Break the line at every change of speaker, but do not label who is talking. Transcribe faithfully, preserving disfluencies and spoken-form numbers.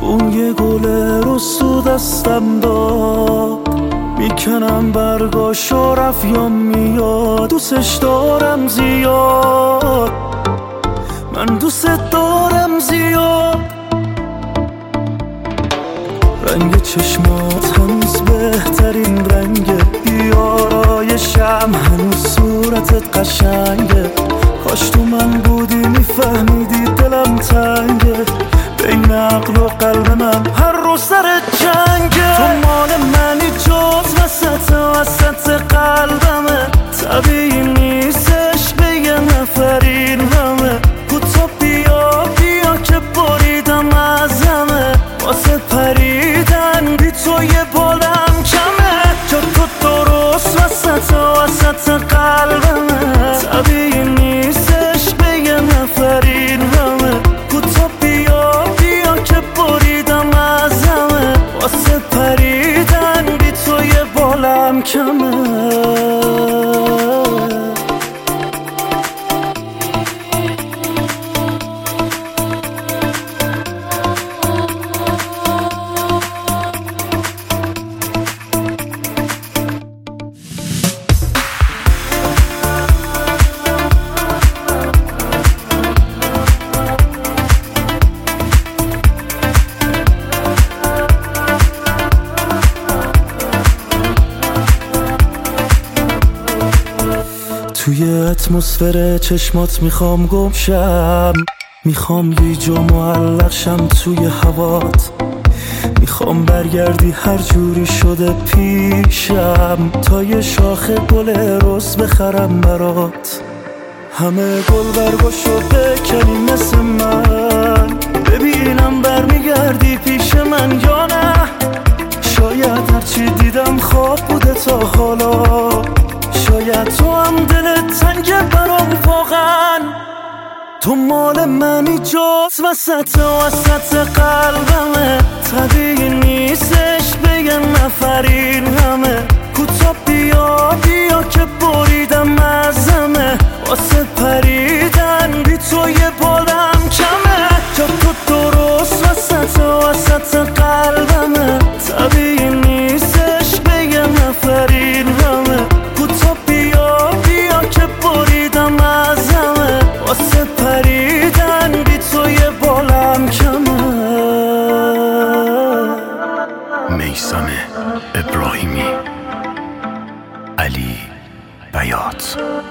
اون یه گل رسو دستم داد، میکنم برگاشو رفت یا میاد. دوستش دارم زیاد، من دوست دارم زیاد. رنگ چشمات هنوز بهترین رنگه، بیارایشم هنوز صورتت قشنگه. کاش تو من بودی میفهمیدی دلم تنگه، بین عقل و قلب من هر روز سر جنگه. تو مال منی جز وسط وسط قلبمه، طبیعی نیستش به یه نفر این همه. کوتا بیا بیا که بریدم از همه، واسه پریدن بی تو یه بالم کمه. جا تو درست وسط وسط قلبمه، طبیعی نیستش به یه نفر این همه. کوتا بیا بیا که بریدم از همه، واسه پریدن بی تو یه بالم کمه. توی اتمسفر چشمات میخوام گم شم، میخوام گیج و معلق شم توی هوات. میخوام برگردی هر جوری شده پیشم، تا یه شاخه گل رز بخرم برات. همه گل برگاشو بکنی مثل من، ببینم برمیگردی پیش من یا نه. شاید هرچی دیدم خواب بوده تا حالا، شاید تو هم دلت تنگه برام واقعا. تو مال منی جز وسط وسط قلبمه، طبیعی نیستش به یه نفر این همه. کوتا بیا بیا که بریدم از همه، واسه پریدن بی تو یه بالم کمه. جا تو درست وسط وسط قلبمه، طبیعی نیستش به یه نفر این همه. کوتا بیا بیا که بریدم از همه، واسه پریدن بی تو یه بالم کمه.
میثم ابراهیمی، علی بیات.